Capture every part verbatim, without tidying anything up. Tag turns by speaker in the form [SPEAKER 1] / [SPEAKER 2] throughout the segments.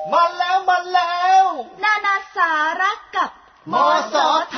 [SPEAKER 1] มาแล้วมาแล้ว
[SPEAKER 2] นานาสาระกับ
[SPEAKER 1] มสท.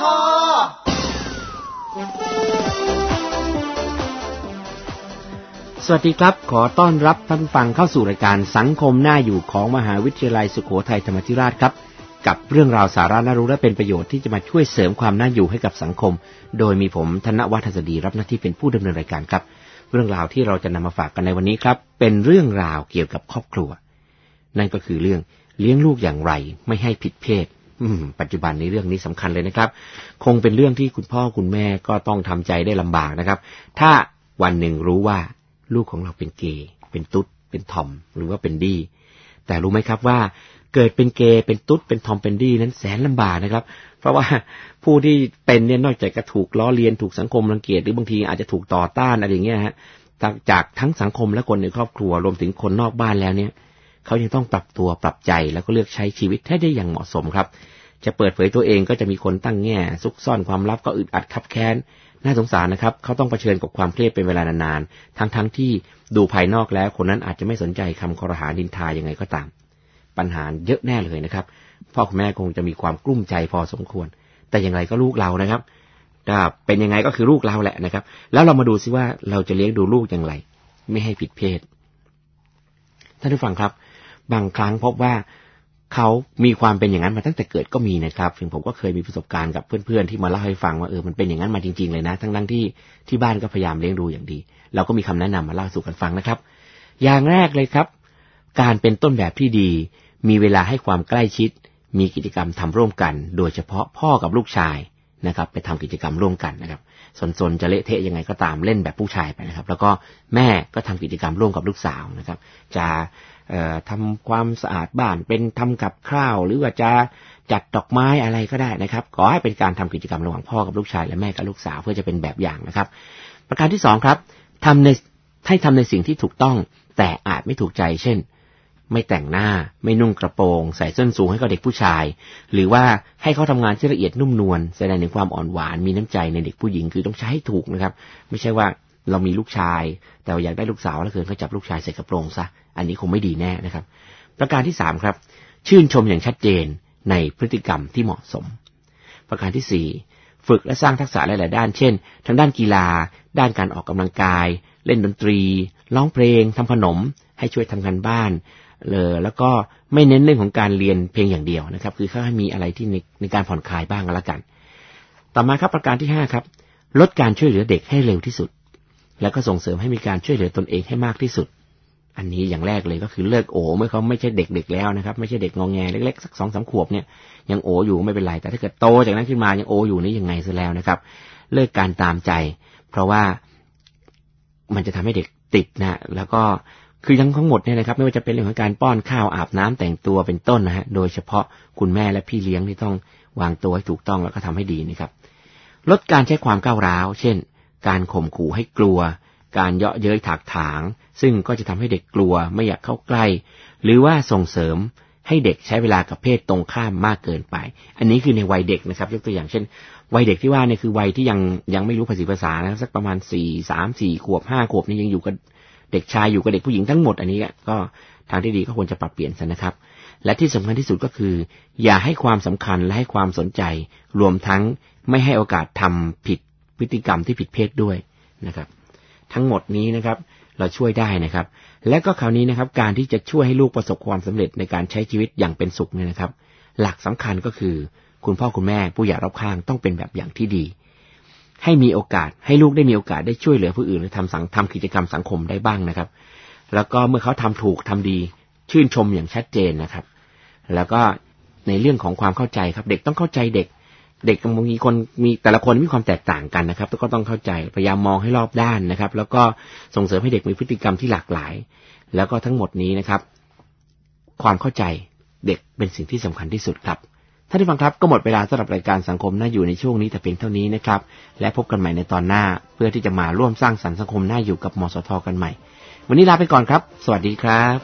[SPEAKER 3] สวัสดีครับขอต้อนรับท่านฟังเข้าสู่รายการสังคมน่าอยู่ของมหาวิทยาลัยสุโขทัยธรรมาธิราชครับกับเรื่องราวสาระน่ารู้และเป็นประโยชน์ที่จะมาช่วยเสริมความน่าอยู่ให้กับสังคมโดยมีผมธนวัฒน์ หัสดีรับหน้าที่เป็นผู้ดำเนินรายการครับเรื่องราวที่เราจะนำมาฝากกันในวันนี้ครับเป็นเรื่องราวเกี่ยวกับครอบครัวนั่นก็คือเรื่องเลี้ยงลูกอย่างไรไม่ให้ผิดเพศปัจจุบันในเรื่องนี้สำคัญเลยนะครับคงเป็นเรื่องที่คุณพ่อคุณแม่ก็ต้องทำใจได้ลำบากนะครับถ้าวันหนึ่งรู้ว่าลูกของเราเป็นเกย์เป็นตุ๊ดเป็นทอมหรือว่าเป็นดี้แต่รู้ไหมครับว่าเกิดเป็นเกย์เป็นตุ๊ดเป็นทอมเป็นดี้นั้นแสนลำบากนะครับเพราะว่าผู้ที่เป็นเนี่ยนอกจากจะถูกล้อเลียนถูกสังคมรังเกียจหรือบางทีอาจจะถูกต่อต้านอะไรอย่างเงี้ยฮะจากทั้งสังคมและคนในครอบครัวรวมถึงคนนอกบ้านแล้วเนี่ยเขายังต้องปรับตัวปรับใจแล้วก็เลือกใช้ชีวิตให้ได้อย่างเหมาะสมครับจะเปิดเผยตัวเองก็จะมีคนตั้งแง่ซุกซ่อนความลับก็อึดอัดคับแค้นน่าสงสารนะครับเขาต้องเผชิญกับความเครียดเป็นเวลานานๆทั้งๆที่ดูภายนอกแล้วคนนั้นอาจจะไม่สนใจคำคอรหานินทายังไงก็ตามปัญหาเยอะแน่เลยนะครับพ่อคุณแม่คงจะมีความกลุ้มใจพอสมควรแต่อย่างไรก็ลูกเรานะครับถ้าเป็นยังไงก็คือลูกเราแหละนะครับแล้วเรามาดูซิว่าเราจะเลี้ยงดูลูกอย่างไรไม่ให้ผิดเพศท่านผู้ฟังครับบางครั้งพบว่าเขามีความเป็นอย่างนั้นมาตั้งแต่เกิดก็มีนะครับซึ่งผมก็เคยมีประสบการณ์กับเพื่อนๆที่มาเล่าให้ฟังว่าเออมันเป็นอย่างนั้นมาจริงๆเลยนะทั้งๆที่ที่บ้านก็พยายามเลี้ยงดูอย่างดีเราก็มีคำแนะนำมาเล่าสู่กันฟังนะครับอย่างแรกเลยครับการเป็นต้นแบบที่ดีมีเวลาให้ความใกล้ชิดมีกิจกรรมทำร่วมกันโดยเฉพาะพ่อกับลูกชายนะครับไปทำกิจกรรมร่วมกันนะครับสนๆจะเละเทะยังไงก็ตามเล่นแบบผู้ชายไปนะครับแล้วก็แม่ก็ทำกิจกรรมร่วมกับลูกสาวนะครับจะเอ่อทำความสะอาดบ้านเป็นทำกับข้าวหรือว่าจะจัดดอกไม้อะไรก็ได้นะครับขอให้เป็นการทำกิจกรรมระหว่างพ่อกับลูกชายและแม่กับลูกสาวเพื่อจะเป็นแบบอย่างนะครับประการที่สองครับทำในให้ทำในสิ่งที่ถูกต้องแต่อาจไม่ถูกใจเช่นไม่แต่งหน้าไม่นุ่งกระโปรงใส่ส้นสูงให้กับเด็กผู้ชายหรือว่าให้เขาทำงานที่ละเอียดนุ่มนวลแสดงถึงความอ่อนหวานมีน้ำใจในเด็กผู้หญิงคือต้องใช้ให้ถูกนะครับไม่ใช่ว่าเรามีลูกชายแต่อยากได้ลูกสาวแล้วเกินเขาจับลูกชายใส่กระโปรงซะอันนี้คงไม่ดีแน่นะครับประการที่สามครับชื่นชมอย่างชัดเจนในพฤติกรรมที่เหมาะสมประการที่สี่ฝึกและสร้างทักษะหลายๆด้านเช่นทางด้านกีฬาด้านการออกกำลังกายเล่นดนตรีร้องเพลงทำขนมให้ช่วยทำงานบ้านเลยแล้วก็ไม่เน้นเรื่องของการเรียนเพียงอย่างเดียวนะครับคือเขาให้มีอะไรที่ในในการผ่อนคลายบ้างก็แล้วกันต่อมาครับประการที่ห้าครับลดการช่วยเหลือเด็กให้เร็วที่สุดแล้วก็ส่งเสริมให้มีการช่วยเหลือตนเองให้มากที่สุดอันนี้อย่างแรกเลยก็คือเลิกโอเมื่อเขาไม่ใช่เด็กๆแล้วนะครับไม่ใช่เด็กงอแงเล็กๆสัก สองถึงสาม ขวบเนี่ยยังโออยู่ไม่เป็นไรแต่ถ้าเกิดโตจากนั้นขึ้นมายังโออยู่นี่ยังไงซะแล้วนะครับเลิกการตามใจเพราะว่ามันจะทำให้เด็กติดนะแล้วก็คือทั้งทั้งหมดเนี่ยนะครับไม่ว่าจะเป็นเรื่องของการป้อนข้าวอาบน้ำแต่งตัวเป็นต้นนะฮะโดยเฉพาะคุณแม่และพี่เลี้ยงที่ต้องวางตัวให้ถูกต้องแล้วก็ทำให้ดีนะครับลดการใช้ความก้าวร้าวเช่นการข่มขู่ให้กลัวการเยาะเย้ยถากถางซึ่งก็จะทำให้เด็กกลัวไม่อยากเข้าใกล้หรือว่าส่งเสริมให้เด็กใช้เวลากับเพศตรงข้ามมากเกินไปอันนี้คือในวัยเด็กนะครับยกตัวอย่างเช่นวัยเด็กที่ว่าเนี่ยคือวัยที่ยังยังไม่รู้ภาษีภาษานะสักประมาณสี่ สาม สี่ขวบห้าขวบนี่ยังอยู่กับเด็กชายอยู่กับเด็กผู้หญิงทั้งหมดอันนี้ก็ทางที่ดีก็ควรจะปรับเปลี่ยนซะนะครับและที่สำคัญที่สุดก็คืออย่าให้ความสำคัญและให้ความสนใจรวมทั้งไม่ให้โอกาสทำผิดพฤติกรรมที่ผิดเพศด้วยนะครับทั้งหมดนี้นะครับเราช่วยได้นะครับและก็คราวนี้นะครับการที่จะช่วยให้ลูกประสบความสำเร็จในการใช้ชีวิตอย่างเป็นสุขเนี่ยนะครับหลักสำคัญก็คือคุณพ่อคุณแม่ผู้ใหญ่รอบข้างต้องเป็นแบบอย่างที่ดีให้มีโอกาสให้ลูกได้มีโอกาสได้ช่วยเหลือผู้อื่นหรือทำสังทำกิจกรรมสังคมได้บ้างนะครับแล้วก็เมื่อเขาทำถูกทำดีชื่นชมอย่างชัดเจนนะครับแล้วก็ในเรื่องของความเข้าใจครับเด็กต้องเข้าใจเด็กเด็กบางทีคนมีแต่ละคนมีความแตกต่างกันนะครับก็ต้องเข้าใจพยายามมองให้รอบด้านนะครับแล้วก็ส่งเสริมให้เด็กมีพฤติกรรมที่หลากหลายแล้วก็ทั้งหมดนี้นะครับความเข้าใจเด็กเป็นสิ่งที่สำคัญที่สุดครับท่านผู้ฟังครับก็หมดเวลาสำหรับรายการสังคมน่าอยู่ในช่วงนี้แต่เพียงเท่านี้นะครับและพบกันใหม่ในตอนหน้าเพื่อที่จะมาร่วมสร้างสรรค์สังคมน่าอยู่กับมสท.กันใหม่วันนี้ลาไปก่อนครับสวัสดีครับ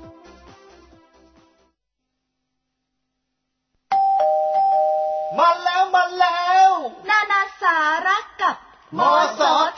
[SPEAKER 1] มาแล้แล้วมาแล้ว
[SPEAKER 2] นานาสาระกับ
[SPEAKER 1] มสท.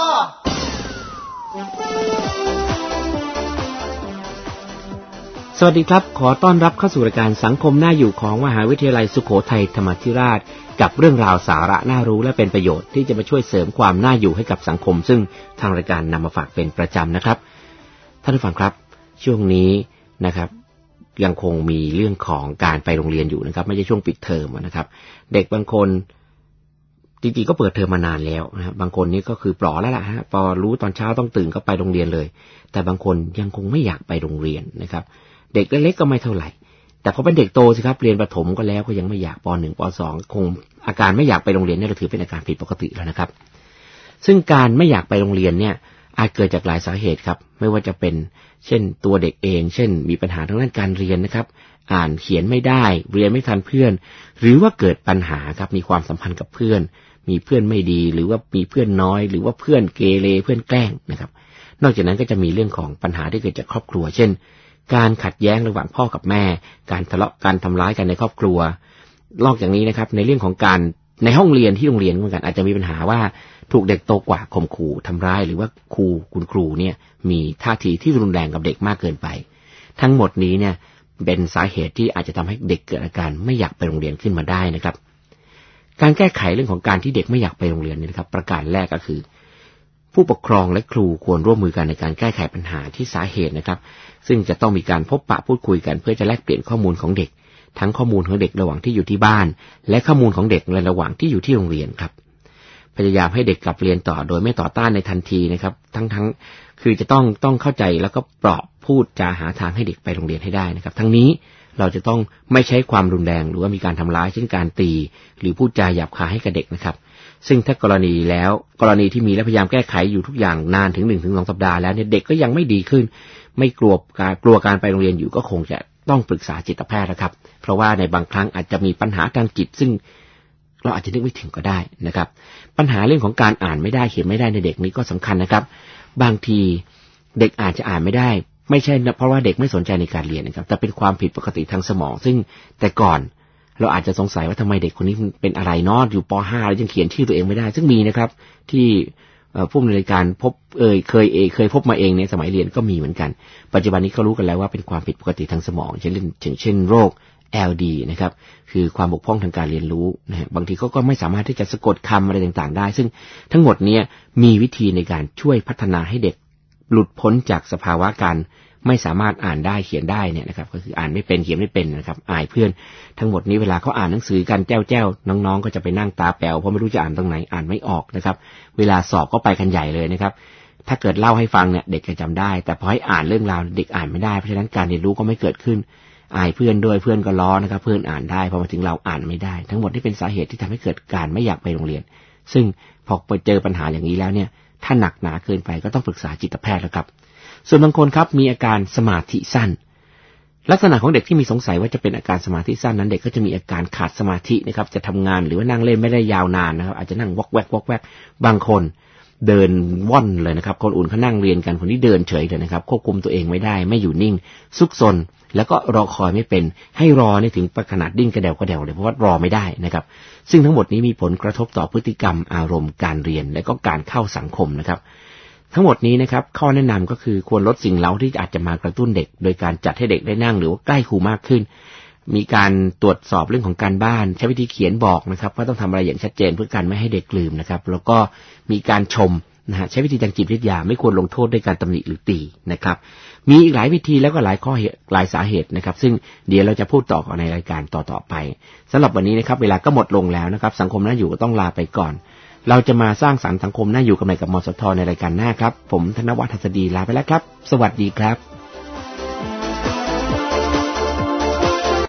[SPEAKER 3] สวัสดีครับขอต้อนรับเข้าสู่รายการสังคมน่าอยู่ของมหาวิทยาลัยสุโขทัยธรรมาธิราชกับเรื่องราวสาระน่ารู้และเป็นประโยชน์ที่จะมาช่วยเสริมความน่าอยู่ให้กับสังคมซึ่งทางรายการนำมาฝากเป็นประจำนะครับท่านผู้ฟังครับช่วงนี้นะครับยังคงมีเรื่องของการไปโรงเรียนอยู่นะครับไม่ใช่ช่วงปิดเทอมนะครับเด็กบางคนจริงๆก็เปิดเทอมมานานแล้วนะครับบางคนนี่ก็คือปลอแล้วล่ะฮะพอรู้ตอนเช้าต้องตื่นก็ไปโรงเรียนเลยแต่บางคนยังคงไม่อยากไปโรงเรียนนะครับเด็กเล็กๆก็ไม่เท่าไหร่แต่พอเป็นเด็กโตสิครับเรียนประถมก็แล้วก็ยังไม่อยากป.หนึ่ง ป.สอง คงอาการไม่อยากไปโรงเรียนนี่เราถือเป็นอาการผิดปกติแล้วนะครับซึ่งการไม่อยากไปโรงเรียนเนี่ยอาจเกิดจากหลายสาเหตุครับไม่ว่าจะเป็นเช่นตัวเด็กเองเช่นมีปัญหาทางด้านการเรียนนะครับอ่านเขียนไม่ได้เรียนไม่ทันเพื่อนหรือว่าเกิดปัญหาครับมีความสัมพันธ์กับเพื่อนมีเพื่อนไม่ดีหรือว่ามีเพื่อนน้อยหรือว่าเพื่อนเกเรเพื่อนแกล้งนะครับนอกจากนั้นก็จะมีเรื่องของปัญหาที่เกิดจากครอบครัวเช่นการขัดแย้งระหว่างพ่อกับแม่การทะเลาะการทำร้ายกันในครอบครัวนอกจากนี้นะครับในเรื่องของการในห้องเรียนที่โรงเรียนเหมือนกันอาจจะมีปัญหาว่าถูกเด็กโตกว่าข่มขู่ทำร้ายหรือว่าครูคุณครูเนี่ยมีท่าทีที่รุนแรงกับเด็กมากเกินไปทั้งหมดนี้เนี่ยเป็นสาเหตุที่อาจจะทำให้เด็กเกิดอาการไม่อยากไปโรงเรียนขึ้นมาได้นะครับการแก้ไขเรื่องของการที่เด็กไม่อยากไปโรงเรียนนี่นะครับประการแรกก็คือผู้ปกครองและครูควรร่วมมือกันในการแก้ไขปัญหาที่สาเหตุนะครับซึ่งจะต้องมีการพบปะพูดคุยกันเพื่อจะแลกเปลี่ยนข้อมูลของเด็กทั้งข้อมูลของเด็กระหว่างที่อยู่ที่บ้านและข้อมูลของเด็กในระหว่างที่อยู่ที่โรงเรียนครับพยายามให้เด็กกลับเรียนต่อโดยไม่ต่อต้านในทันทีนะครับทั้งทั้งคือจะต้องต้องเข้าใจแล้วก็ปลอบพูดจาหาทางให้เด็กไปโรงเรียนให้ได้นะครับทั้งนี้เราจะต้องไม่ใช้ความรุนแรงหรือว่ามีการทำร้ายเช่นการตีหรือพูดจาหยาบคายให้กับเด็กนะครับซึ่งถ้ากรณีแล้วกรณีที่มีและพยายามแก้ไขอยู่ทุกอย่างนานถึง หนึ่งถึงสอง สัปดาห์แล้วเนี่ยเด็กก็ยังไม่ดีขึ้นไม่กลัวการกลัวการไปโรงเรียนอยู่ก็คงจะต้องปรึกษาจิตแพทย์นะครับเพราะว่าในบางครั้งอาจจะมีปัญหาทางจิตซึ่งเราอาจจะนึกไม่ถึงก็ได้นะครับปัญหาเรื่องของการอ่านไม่ได้เขียนไม่ได้ในเด็กนี้ก็สำคัญนะครับบางทีเด็กอาจจะอ่านไม่ได้ไม่ใช่เพราะว่าเด็กไม่สนใจในการเรียนนะครับแต่เป็นความผิดปกติทางสมองซึ่งแต่ก่อนเราอาจจะสงสัยว่าทำไมเด็กคนนี้เป็นอะไรเนาะอยู่ป.ห้า แล้วยังเขียนชื่อตัวเองไม่ได้ซึ่งมีนะครับที่ผู้อำนวยการพบเอ่ยเคยเอเคยพบมาเองในสมัยเรียนก็มีเหมือนกันปัจจุบันนี้ก็รู้กันแล้วว่าเป็นความผิดปกติทางสมองเช่นเช่นโรค แอล ดี นะครับคือความบกพร่องทางการเรียนรู้นะฮะบางทีเขาก็ไม่สามารถที่จะสะกดคำอะไรต่างๆได้ซึ่งทั้งหมดนี้มีวิธีในการช่วยพัฒนาให้เด็กหลุดพ้นจากสภาวะการไม่สามารถอ่านได้เขียนได้เนี่ยนะครับก็คืออ่านไม่เป็นเขียนไม่เป็นนะครับอายเพื่อนทั้งหมดนี้เวลาเขาอ่านหนังสือกันแจ้วๆน้องๆก็จะไปนั่งตาแป๋วเพราะไม่รู้จะอ่านตรงไหนอ่านไม่ออกนะครับเวลาสอบก็ไปกันใหญ่เลยนะครับถ้าเกิดเล่าให้ฟังเนี่ยเด็กจะจำได้แต่พอให้อ่านเรื่องราวเด็กอ่านไม่ได้เพราะฉะนั้นการเรียนรู้ก็ไม่เกิดขึ้นอายเพื่อนด้วยเพื่อนก็ล้อนะครับเพื่อนอ่านได้พอมาถึงเราอ่านไม่ได้ทั้งหมดที่เป็นสาเหตุที่ทำให้เกิดการไม่อยากไปโรงเรียนซึ่งพอไปเจอปัญหาอย่างนี้แล้วเนี่ยถ้าหนักหนาเกินไปก็ต้องปรึกษาจิตแพทย์แล้วครับส่วนบางคนครับมีอาการสมาธิสั้นลักษณะของเด็กที่มีสงสัยว่าจะเป็นอาการสมาธิสั้นนั้นเด็กก็จะมีอาการขาดสมาธินะครับจะทำงานหรือว่านั่งเล่นไม่ได้ยาวนานนะครับอาจจะนั่งวอกแวกวอกแวกบางคนเดินว่อนเลยนะครับคนอื่นเขานั่งเรียนกันคนที่เดินเฉยเลยนะครับควบคุมตัวเองไม่ได้ไม่อยู่นิ่งซุกซนแล้วก็รอคอยไม่เป็นให้รอนี่ถึงขนาดดิ้นกระเดวกระเดวเลยเพราะว่ารอไม่ได้นะครับซึ่งทั้งหมดนี้มีผลกระทบต่อพฤติกรรมอารมณ์การเรียนและก็การเข้าสังคมนะครับทั้งหมดนี้นะครับข้อแนะนำก็คือควรลดสิ่งเร้าที่อาจจะมากระตุ้นเด็กโดยการจัดให้เด็กได้นั่งหรือว่าใกล้ครูมากขึ้นมีการตรวจสอบเรื่องของการบ้านใช้วิธีเขียนบอกนะครับว่าต้องทำอะไรอย่างชัดเจนเพื่อการไม่ให้เด็กลืมนะครับแล้วก็มีการชมนะฮะใช้วิธีทางจิตวิทยาไม่ควรลงโทษด้วยการตำหนิหรือตีนะครับมีอีกหลายวิธีแล้วก็หลายข้อหลายสาเหตุนะครับซึ่งเดี๋ยวเราจะพูดต่อในรายการต่อๆไปสำหรับวันนี้นะครับเวลาก็หมดลงแล้วนะครับสังคมน่าอยู่ก็ต้องลาไปก่อนเราจะมาสร้างสรรค์สังคมน่าอยู่กันใหม่กับมสทในรายการหน้าครับผมธนวัฒน์ หัสดีลาไปแล้วครับสวัสดีครับ